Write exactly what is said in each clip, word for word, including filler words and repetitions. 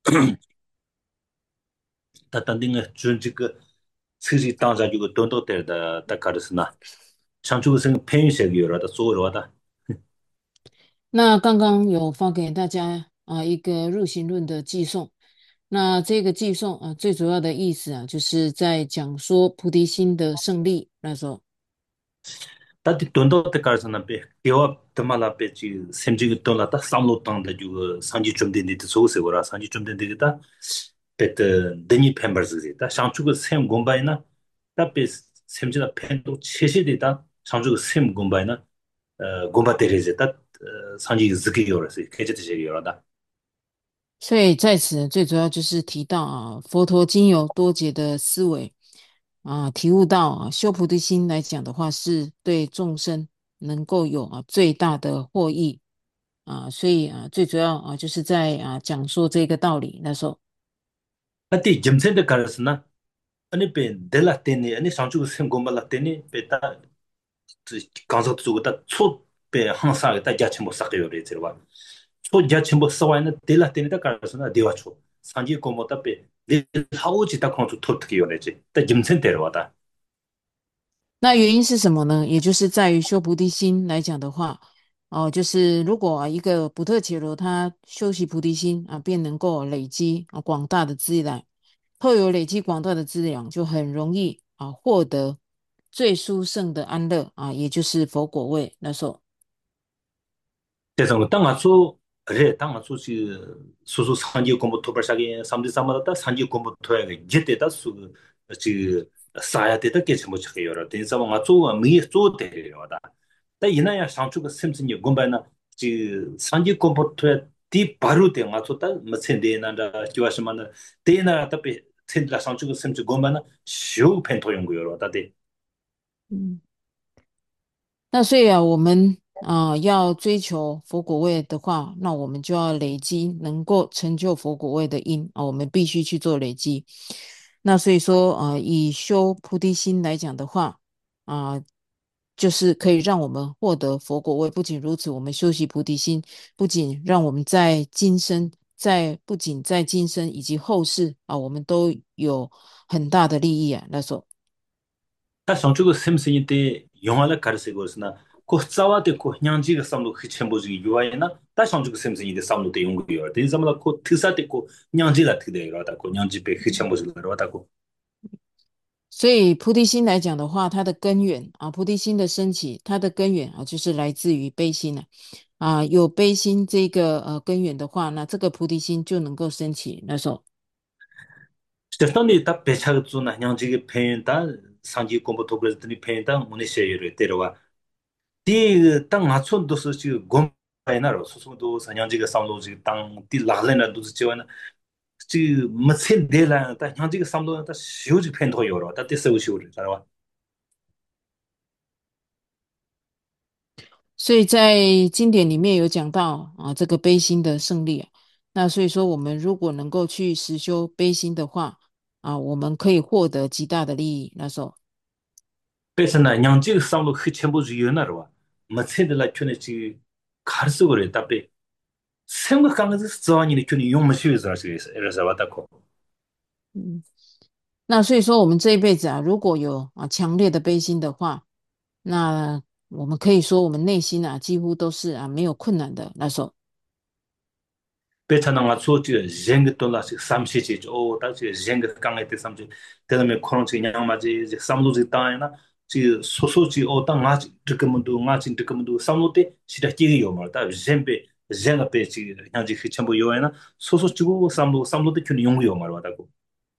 다 단딩의 준직그 스지 당자주고 돈도 때다 다 가르스나 상주그 생 펜색이요라다 소로하다. 那刚刚有发给大家啊一个入行论的寄送，那这个寄送啊最主要的意思啊就是在讲说菩提心的胜利。那时候， 다디 돈도 때 가르스나 베 개와 드말라 베지 셈지그 돈라다 삼로 땅다 주고 상지 좀 된데 소세고라 상지 좀 된데다 베트 데니 펜버즈다 상주그 셈 곰바이나 다베 셈지다 펜도 체시되다 상주그 셈 곰바이나 어 곰바 테레제다 상지 즈기요라서 케제테제요라다. 所以在此最主要就是提到啊佛陀经由多劫的思维啊体悟到啊修菩提心来讲的话，是对众生能够有啊最大的获益啊，所以啊最主要啊就是在啊讲说这个道理。那时候。 아티 짐센데 가르스나 아니 베 델라테니 아니 상주고 셈 곰발라테니 베타 간섭 주고 다 초베 항상 다 야침 못 사게요 레저와 초 야침 못 사와는 델라테니 다 가르스나 데와초 상지 고모다 베 하우지 다 컨트 토트기요 레지 다 짐센데로 와다. 那原因是什么呢？也就是在于修菩提心来讲的话，哦，就是如果啊一个不特伽罗他修习菩提心啊，便能够累积啊广大的资粮，透有累积广大的资粮，就很容易啊获得最殊胜的安乐啊，也就是佛果位。那时候， 대성 땅 아주 그래 땅 아주 지 수수 산지 공부 토벌사게 삼지 삼마다 산지 공부 토야게 제때다 수지 사야 되다 게 좀 쳐요. 대상 아주 미 쪼대요다. 다 이나야 상주가 샘슨이 공부나 지 산지 공부 토야 디 바로 돼 아주 다 머센데나다 기와시마나 데나 답에 텐라 상주가 샘지 공부나 쇼 펜토 연구요. 다데 嗯。那所以啊，我们啊、要追求佛果位的话，那我们就要累积能够成就佛果位的因啊，我们必须去做累积。那所以说，啊，以修菩提心来讲的话，啊、就是可以让我们获得佛果位。不仅如此，我们修习菩提心，不仅让我们在今生，在不仅在今生以及后世啊，我们都有很大的利益啊。那时候。 다 상주고 샘슨이 때 영화를 가르치고 있으나 그 싸워대 그 냥지가 싸움도 그 첨부지 유아이나 다 상주고 샘슨이 때 싸움도 때 연구요. 대자마다 그 특사대 그 냥지라 특대로다 그 냥지 배그 첨부지 그러다고. 所以菩提心来讲的话，它的根源啊，菩提心的升起，它的根源啊，就是来自于悲心了啊。有悲心这个呃根源的话，那这个菩提心就能够升起。那时候， 스테판이 다 배차가 주나 냥지가 팬다 상지 공부 도그랬더니 팬다 문에셔요 때려와. 뒤땅 맞춘 도서 지금 곰바이나로 소소도 사냥지가 싸움도 땅뒤 라레나 도서 지원은 지 멋진 데라 다 냥지가 싸움도 다 쉬우지 팬도요로 다 됐어 쉬우를 잘와. 所以在经典里面有讲到啊，这个悲心的胜利啊。那所以说，我们如果能够去实修悲心的话啊，我们可以获得极大的利益。那时候。 그래서 나 냥지 싸움도 그 첨부 주요나로 멋진데라 촌에 지 가르쳐 그래 답에 생각하면서 저한이 촌이 용마시에서 하시겠어. 이래서 왔다고. 嗯。那所以说，我们这一辈子啊，如果有啊强烈的悲心的话，那我们可以说，我们内心啊几乎都是啊没有困难的那时候。 배차나가 소지 쟁게 돌라시 삼시지 오 다시 쟁게 강에 때 삼지 그다음에 코로나지 양마지 이제 삼로지 따이나 지 소소지 오다 나지 드금도 나지 드금도 삼로때 시다끼요 말다 젬베 젬가 배지 양지 그 전부 요에나 소소지고 삼로 삼로때 균 용요 말하다고.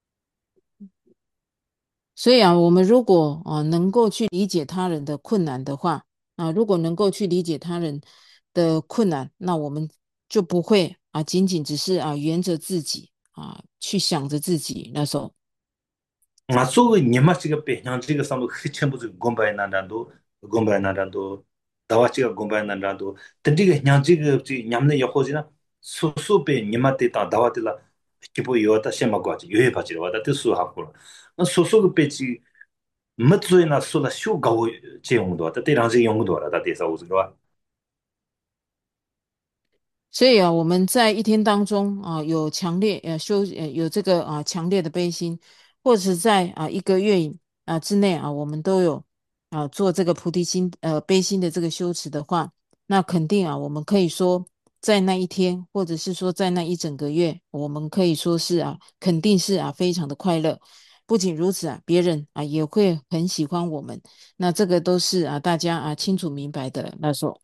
所以啊，我们如果啊能够去理解他人的困难的话，啊，如果能够去理解他人的困难，那我们就不会啊仅仅只是啊沿着自己啊去想着自己那时候。 맞소 니마치가 빼 양지가 삼로 그 전부 곰바에 난단도 곰바에 난단도 다와치가 곰바에 난단도 던지가 양지가 지 냠네 여호지나 소소베 니마테 다 다와텔라 기보 요다 셈마고지 요에 바지로 와다 뜻수 하고 소소그 빼지 멋조이나 소라 쇼 가오 제용도 왔다 때랑지 용도 왔다 대사 오즈로 所以啊，我们在一天当中啊，有强烈呃修呃有这个啊强烈的悲心，或者是在啊一个月啊之内啊，我们都有啊做这个菩提心呃悲心的这个修持的话，那肯定啊，我们可以说在那一天，或者是说在那一整个月，我们可以说是啊，肯定是啊非常的快乐。不仅如此啊，别人啊也会很喜欢我们。那这个都是啊大家啊清楚明白的那说。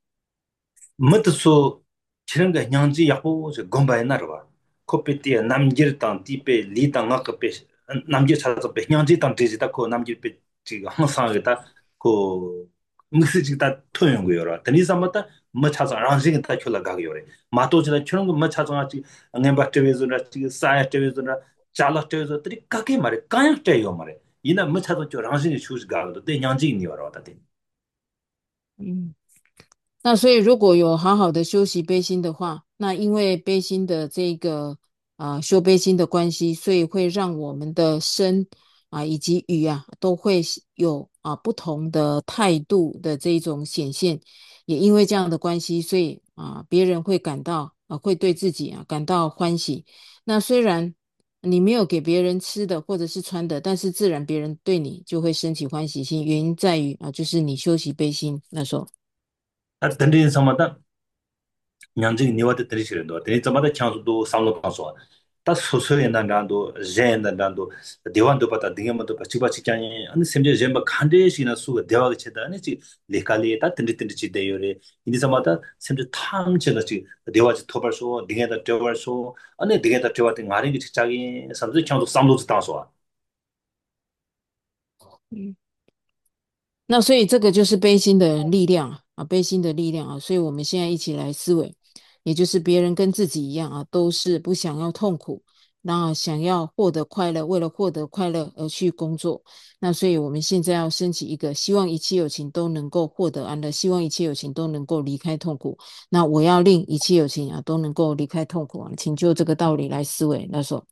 뭐도 치는가 냥지 야고 저 곰바에 나르와 코페티 남지르 땅 티페 리땅 아카페 남지 찾아서 베 냥지 땅 되지다 코 남지 페 지가 항상 그다 코 무슨지다 토용 거요라 드니 삼마다 뭐 찾아 랑지 다 켜라 가요래 마토지다 치는 거뭐 찾아 지 응엠바 테베즈나 지 사야 테베즈나 잘라 테베즈 들이 까게 말해 까양 때요 말해 이나 뭐 찾아 저 랑지 추스 가도 때 냥지 니와라 다데 嗯。那所以如果有好好的修习悲心的话，那因为悲心的这个啊、修悲心的关系，所以会让我们的身啊以及语啊都会有啊不同的态度的这种显现。也因为这样的关系，所以啊别人会感到啊会对自己啊感到欢喜。那虽然你没有给别人吃的或者是穿的，但是自然别人对你就会升起欢喜心。原因在于啊就是你修习悲心那时候。 아 던진 삼마다 냥지 니와데 드리시는도 데니 저마다 창수도 상로 방소 다 소소에 난단도 젠단단도 대완도 받다 등에만도 받치바 직장이 아니 셈제 젬바 칸데시나 수가 대화가 체다 아니지 레칼리 다 든디 든디 지대요래 이니 저마다 셈제 탐체가 지 대화지 토발소 등에다 대화소 아니 등에다 대화된 아니 직장이 삼도 창수 상로도 당소 嗯。那所以这个就是悲心的力量啊，啊悲心的力量啊，所以我们现在一起来思维，也就是别人跟自己一样啊，都是不想要痛苦，那想要获得快乐，为了获得快乐而去工作。那所以我们现在要升起一个希望一切有情都能够获得安乐，希望一切有情都能够离开痛苦。那我要令一切有情啊都能够离开痛苦啊，请就这个道理来思维。那说。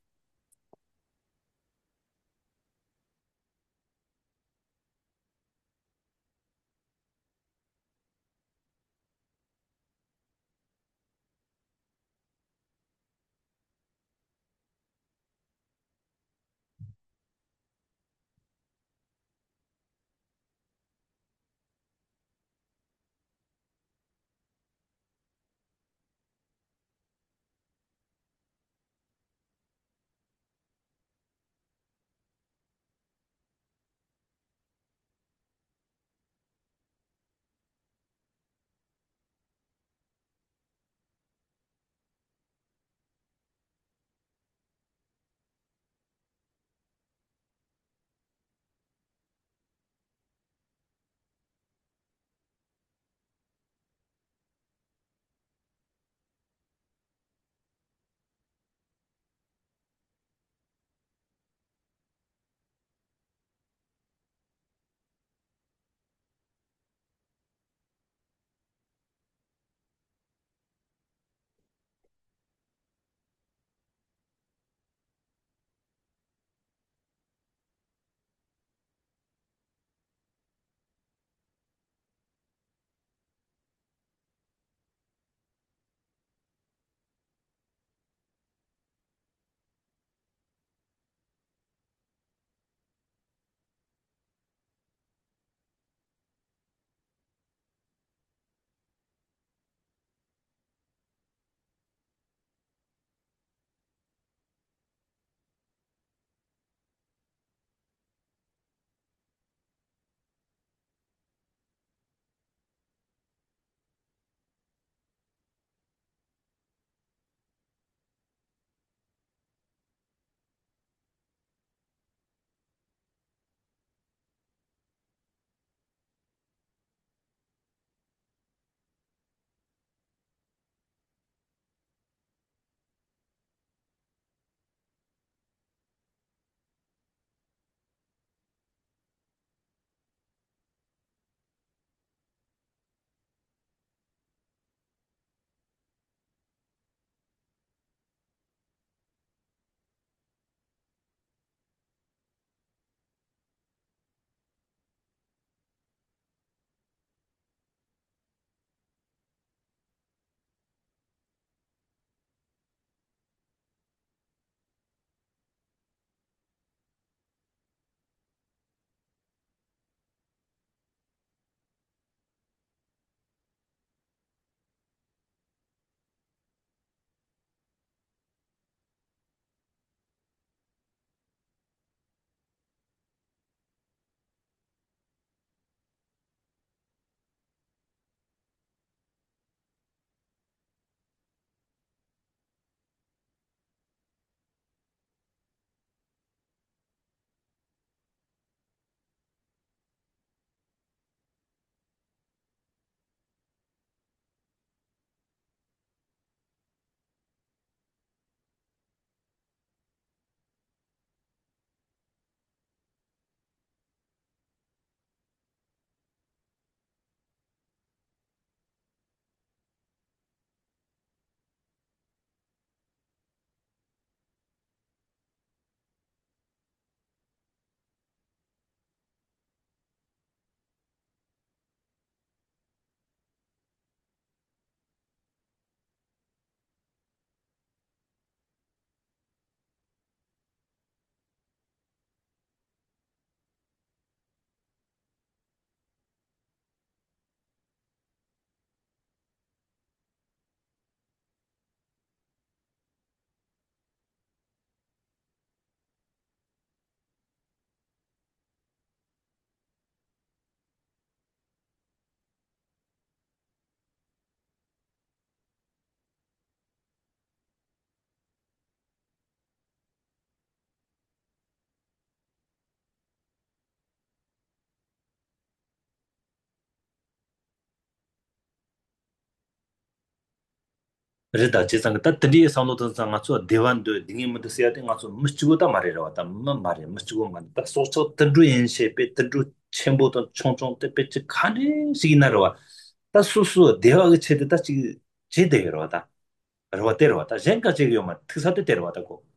Rida jisang ta tadi samdo ta nga chu dewan de dingi mud se ate nga chu muschugo ta mare ra ta ma mare muschugo man ta so so tadru yen she pe tadru chenbo ta chong chong te pe chi khane sigina ro ta su su dewa ge che ta chi je de ro ta ro te ro ta jen ka che yo ma tsa te te ro ta ko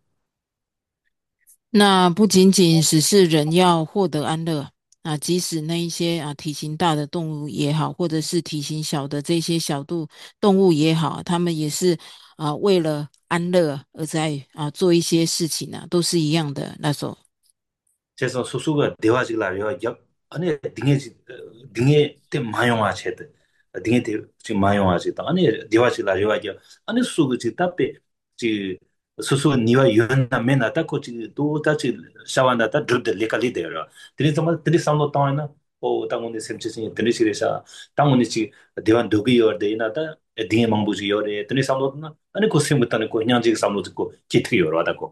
那不仅仅只是人要获得安乐啊，即使那一些啊体型大的动物也好，或者是体型小的这些小度动物也好，它们也是啊为了安乐而在啊做一些事情啊，都是一样的那种。 제서 소소가 대화직라 요 아니 딩에 딩에 때 마용아 체데 딩에 때 지금 마용아 체다 아니 대화직라 요 아니 수고지 답에 지 소소 니와 유한나 메나 타코 지도 타치 샤완다 타 드르데 레칼리 데라 드리 정말 드리 상도 타이나 오 당원의 셈치신 드리 시레사 당원의 지 대wan 도기 요데나다 딩에 망부지 요데 드리 상도나 아니 고셈부터는 고 그냥 지 상도 듣고 기트 요라다고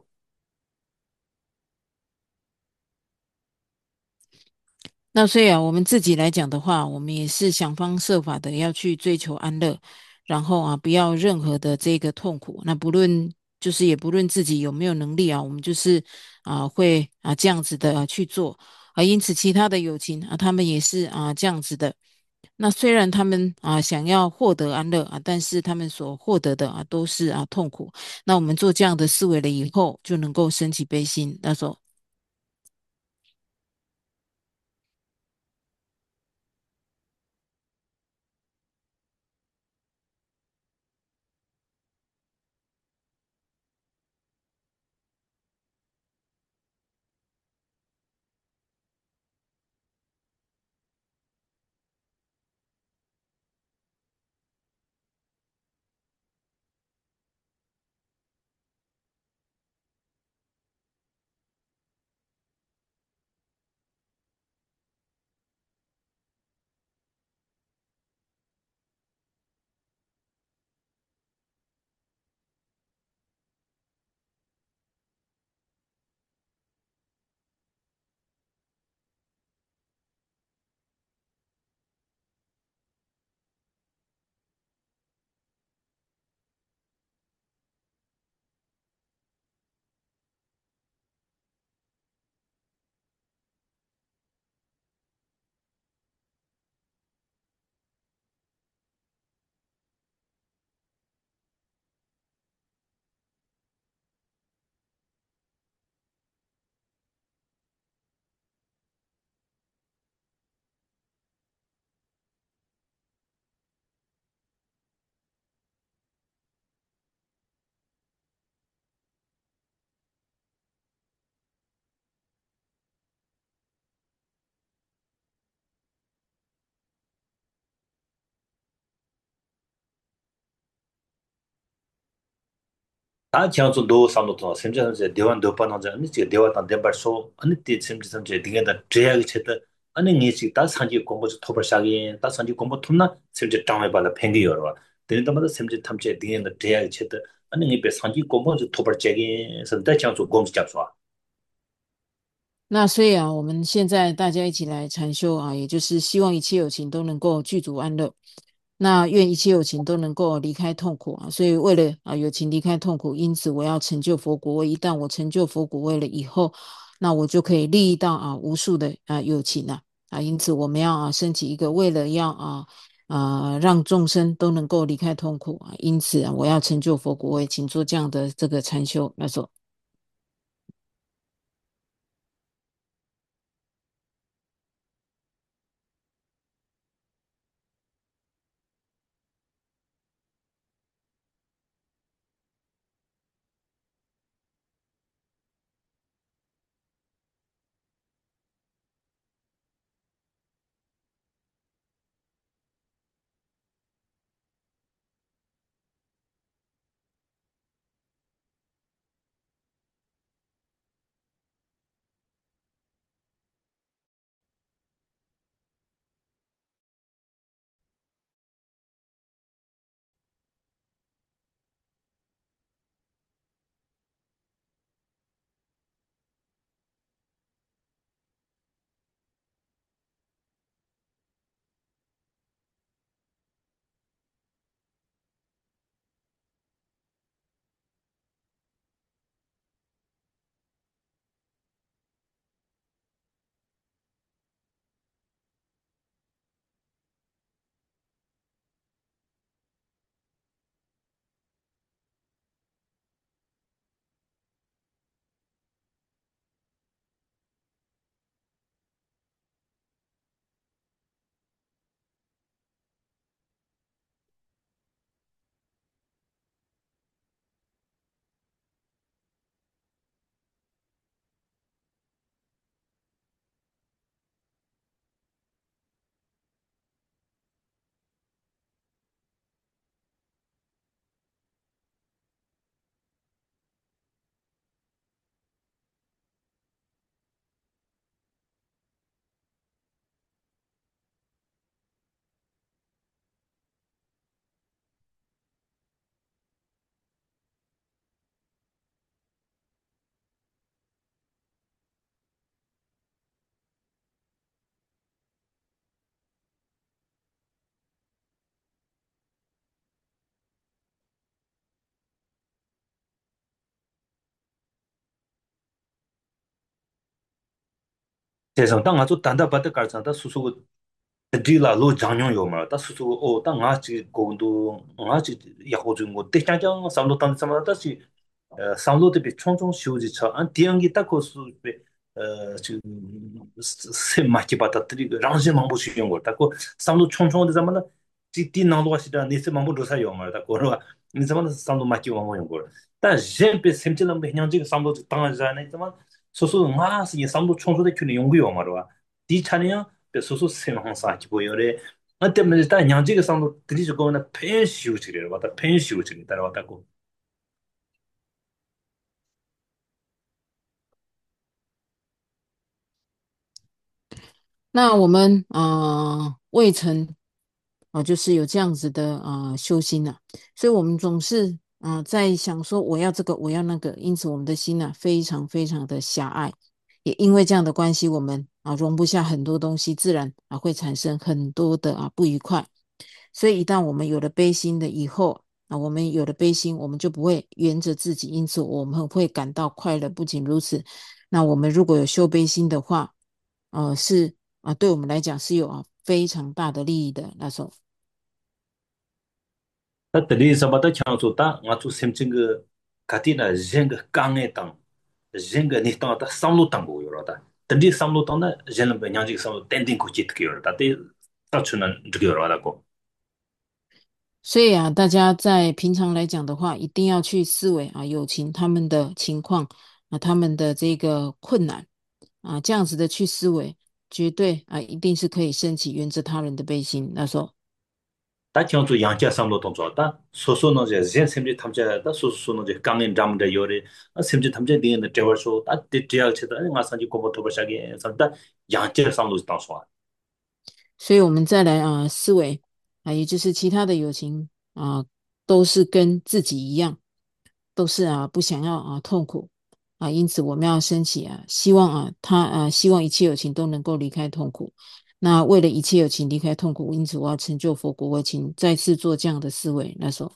那所以啊，我们自己来讲的话，我们也是想方设法的要去追求安乐，然后啊，不要任何的这个痛苦。那不论就是也不论自己有没有能力啊，我们就是啊会啊这样子的、啊、去做啊。因此，其他的友情啊，他们也是啊这样子的。那虽然他们啊想要获得安乐啊，但是他们所获得的啊都是啊痛苦。那我们做这样的思维了以后，就能够升起悲心。那时候。 다 지역도 노 삼도도 semja 대원 도파나자 아니 지 대화단 대발소 아니 티 semja semja 디게다 제약이 쳇다 아니 니지 다 산지 공부 토벌샤기 다 산지 공부 톰나 semja 땅에 발라 팽기 열어 되는데마다 semja 탐제 디게다 제약이 쳇다 아니 니베 산지 공부 토벌제기 선다 지역도 공부 잡소 那所以啊，我们现在大家一起来禅修啊，也就是希望一切有情都能够具足安乐。那愿一切有情都能够离开痛苦啊。所以为了啊有情离开痛苦，因此我要成就佛果位。一旦我成就佛果位了以后，那我就可以利益到啊无数的啊有情啊啊。因此我们要啊升起一个为了要啊啊让众生都能够离开痛苦啊，因此啊我要成就佛果位，请做这样的这个禅修来说。 대상 땅 아주 단다바다 깔잖다 수수고 드릴라 로 장용 요마 다 수수고 어 땅 아지 고도 아지 야고 중고 대장장 삼로 땅 삼다시 삼로도 비 총총 쉬우지 차안 디앙기 딱 고수 어 지금 세 마치 바다들이 랑제 망보 쉬운 거 딱고 삼로 총총의 zaman 찌띠 나도 하시다 니세 망보 로사 요마 딱 거로 니 zaman 삼로 마치 망보 용 거. 다 젬페 셈질람 그냥 지금 삼로 땅 하잖아요. 소소 마스 이 삼도 총소대 큐는 연구요 말와 디 차네요 그 소소 세망사 기보여래 아 때문에 일단 양지가 삼도 드리지 거는 펜시우 지려 왔다 펜시우 지리 따라왔다고 那我们啊、呃未曾啊、就是有这样子的啊、呃修心呐、所以我们总是啊、在想说我要这个我要那个，因此我们的心呐、非常非常的狭隘，也因为这样的关系，我们啊容不下很多东西，自然啊会产生很多的啊不愉快。所以一旦我们有了悲心的以后啊，我们有了悲心，我们就不会缘着自己，因此我们会感到快乐。不仅如此，那我们如果有修悲心的话，呃，是啊，对我们来讲是有啊非常大的利益的。那时候， 다 드리 sabata 창소 다 아주 셈칭 그 가티나 젠가 강에 땅 젠가 니 땅다 삼로 땅 보여라다 드리 삼로 땅나 젠은 그냥지 삼로 땡땡 고치 특이요다 데 따추는 특이요라고 所以啊，大家在平常来讲的话，一定要去思维啊友情他们的情况啊，他们的这个困难啊，这样子的去思维，绝对啊一定是可以升起源自他人的悲心。那时候。 다 경주 양자 삼로 동조다 소소노 제 젠sem지 탐자 다 소소노 제 강엔 담데 요레 sem지 탐자 디엔 데버쇼 다 디티알 체다 ngasanji 고보 토버샤게 산다 양자 삼로 당소 所以我们再来啊、呃思维啊，也就是其他的友情啊、都是跟自己一样，都是啊不想要啊痛苦啊，因此我们要升起啊希望啊他啊希望一切友情都能够离开痛苦。那为了一切友情离开痛苦，因此我要成就佛国，我请再次做这样的思维。那时候。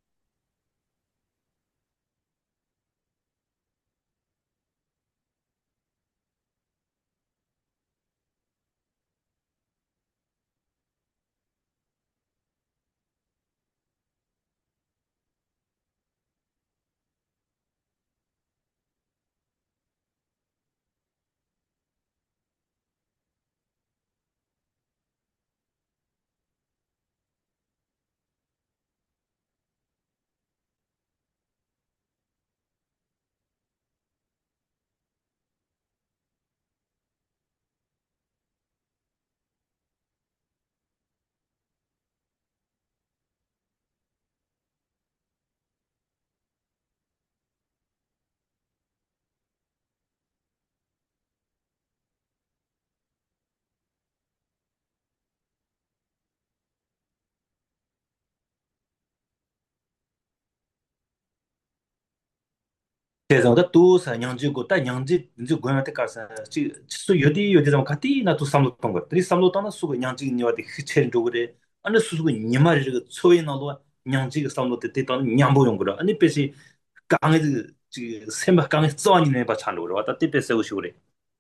대성다 두사 냥지고 다 냥지 이제 고양한테 가서 지 수 여디 여디 좀 같이 나도 삼로 던 거. 이 삼로 던나 수고 냥지 니와데 히첸 조그래. 아니 수수고 니마리 그 소위 나도 냥지 삼로 때 던 냥보 용 거라. 아니 베시 강에 지 셈바 강에 써니네 봐 찬로 그래. 왔다 때 베세 오시 그래.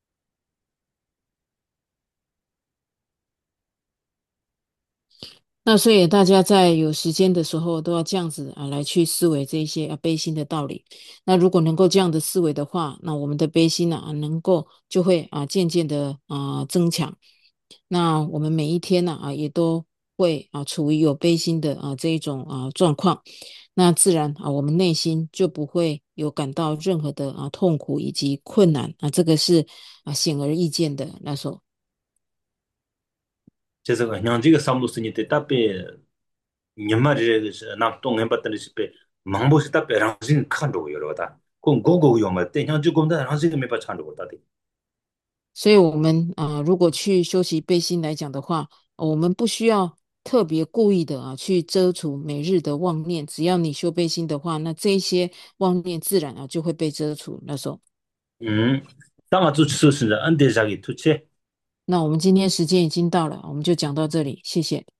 那所以大家在有时间的时候都要这样子啊来去思维这一些啊悲心的道理。那如果能够这样的思维的话，那我们的悲心呢啊能够就会啊渐渐的啊增强。那我们每一天呢啊也都会啊处于有悲心的啊这一种啊状况，那自然啊我们内心就不会有感到任何的啊痛苦以及困难啊，这个是啊显而易见的。那时候。 그래서 냥지가 삼로 쓰니 때 답에 니마리 남 동행 받더니 싶에 망보시 답에 랑진 칸도 여러다. 그건 고고 요마 때 냥지 공다 랑진 메바 찬도 거다디. 所以，我们啊、呃如果去修习背心来讲的话，呃我们不需要特别故意的啊去遮除每日的妄念，只要你修背心的话，那这一些妄念自然啊就会被遮除。那时候， 음. 땅아 주스 쓰는 안데자기 투체. 那我们今天时间已经到了，我们就讲到这里，谢谢。